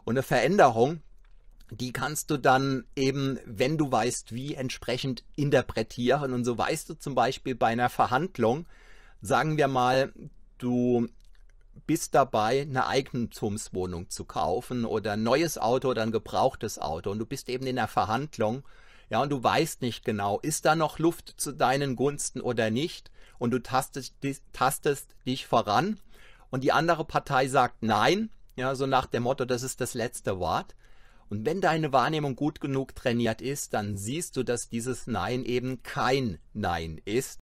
Und eine Veränderung, die kannst du dann eben, wenn du weißt, wie, entsprechend interpretieren. Und so weißt du zum Beispiel bei einer Verhandlung, sagen wir mal, du bist dabei, eine Eigentumswohnung zu kaufen oder ein neues Auto oder ein gebrauchtes Auto und du bist eben in der Verhandlung, ja, und du weißt nicht genau, ist da noch Luft zu deinen Gunsten oder nicht, und du tastest dich voran und die andere Partei sagt nein, ja, so nach dem Motto, das ist das letzte Wort. Und wenn deine Wahrnehmung gut genug trainiert ist, dann siehst du, dass dieses Nein eben kein Nein ist,